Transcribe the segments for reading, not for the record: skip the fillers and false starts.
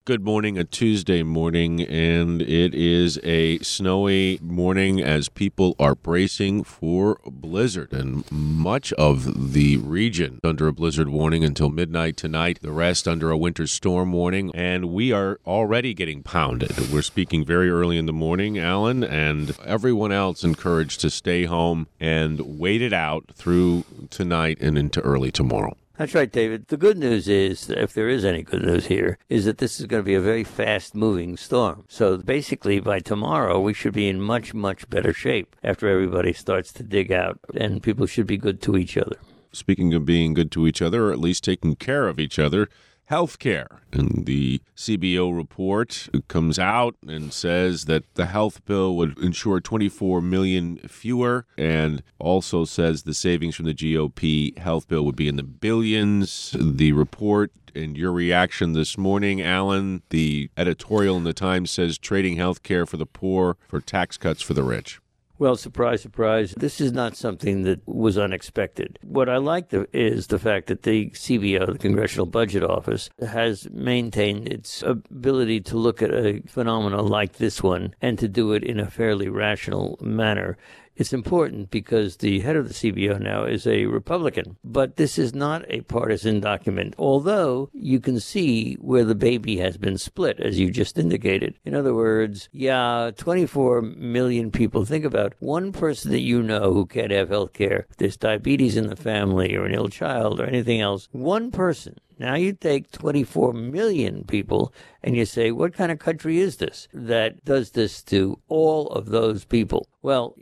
Good morning, a Tuesday morning, and it is a snowy morning as people are bracing for a blizzard. And much of the region under a blizzard warning until midnight tonight, the rest under a winter storm warning, and we are already getting pounded. We're speaking very early in the morning, Alan, and everyone else encouraged to stay home and wait it out through tonight and into early tomorrow. That's right, David. The good news is, if there is any good news here, is that this is going to be a very fast-moving storm. So basically, by tomorrow, we should be in much, much better shape after everybody starts to dig out, and people should be good to each other. Speaking of being good to each other, or at least taking care of each other, healthcare. And the CBO report comes out and says that the health bill would ensure 24 million fewer, and also says the savings from the GOP health bill would be in the billions. The report and your reaction this morning, Alan, the editorial in the Times says trading healthcare for the poor for tax cuts for the rich. Well, surprise, surprise, this is not something that was unexpected. What I like is the fact that the CBO, the Congressional Budget Office, has maintained its ability to look at a phenomenon like this one and to do it in a fairly rational manner. It's important because the head of the CBO now is a Republican, but this is not a partisan document, although you can see where the baby has been split, as you just indicated. In other words, 24 million people. Think about one person that you know who can't have health care. If there's diabetes in the family or an ill child or anything else, one person. Now you take 24 million people and you say, what kind of country is this that does this to all of those people? Well,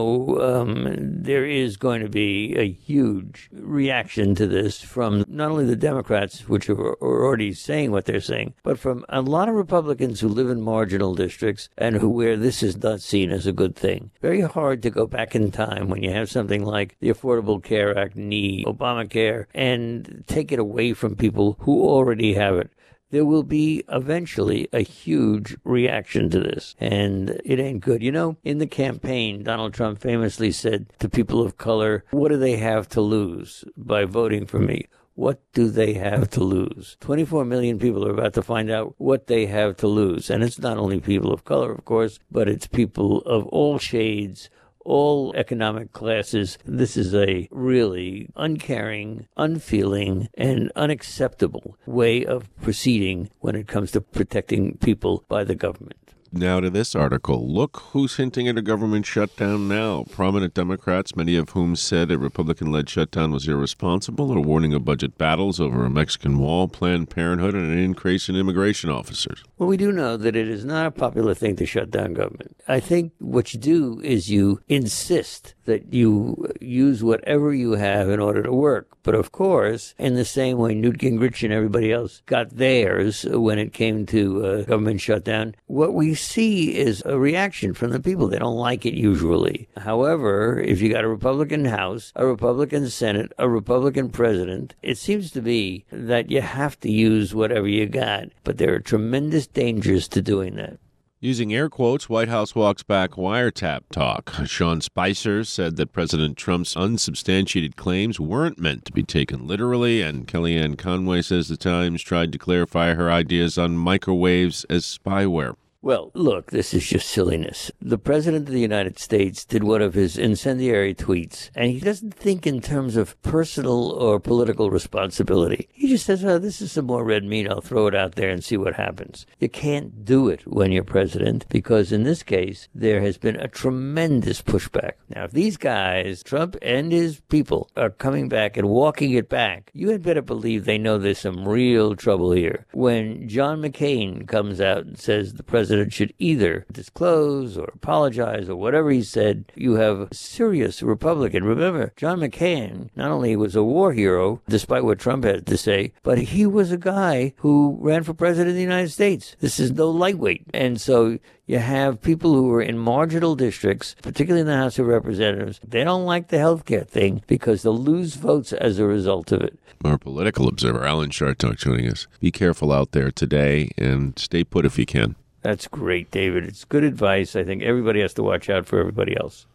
there is going to be a huge reaction to this from not only the Democrats, which are already saying what they're saying, but from a lot of Republicans who live in marginal districts and where this is not seen as a good thing. Very hard to go back in time when you have something like the Affordable Care Act, Obamacare, and take it away from people who already have it. There will be eventually a huge reaction to this, and it ain't good. In the campaign, Donald Trump famously said to people of color, what do they have to lose by voting for me? What do they have to lose? 24 million people are about to find out what they have to lose. And it's not only people of color, of course, but it's people of all shades, all economic classes. This is a really uncaring, unfeeling, and unacceptable way of proceeding when it comes to protecting people by the government. Now to this article. Look who's hinting at a government shutdown now. Prominent Democrats, many of whom said a Republican-led shutdown was irresponsible, are warning of budget battles over a Mexican wall, Planned Parenthood, and an increase in immigration officers. Well, we do know that it is not a popular thing to shut down government. I think what you do is you insist that you use whatever you have in order to work. But of course, in the same way Newt Gingrich and everybody else got theirs when it came to government shutdown, what we see is a reaction from the people. They don't like it usually. However, if you got a Republican House, a Republican Senate, a Republican president, it seems to be that you have to use whatever you got. But there are tremendous dangers to doing that. Using air quotes, White House walks back wiretap talk. Sean Spicer said that President Trump's unsubstantiated claims weren't meant to be taken literally, and Kellyanne Conway says the Times tried to clarify her ideas on microwaves as spyware. Well, look, this is just silliness. The President of the United States did one of his incendiary tweets, and he doesn't think in terms of personal or political responsibility. He just says, this is some more red meat. I'll throw it out there and see what happens. You can't do it when you're president because in this case, there has been a tremendous pushback. Now, if these guys, Trump and his people, are coming back and walking it back, you had better believe they know there's some real trouble here. When John McCain comes out and says the president should either disclose or apologize or whatever he said, you have a serious Republican. Remember, John McCain not only was a war hero, despite what Trump had to say, but he was a guy who ran for president of the United States. This is no lightweight. And so you have people who are in marginal districts, particularly in the House of Representatives. They don't like the health care thing because they'll lose votes as a result of it. Our political observer, Alan Chartock, joining us. Be careful out there today and stay put if you can. That's great, David. It's good advice. I think everybody has to watch out for everybody else.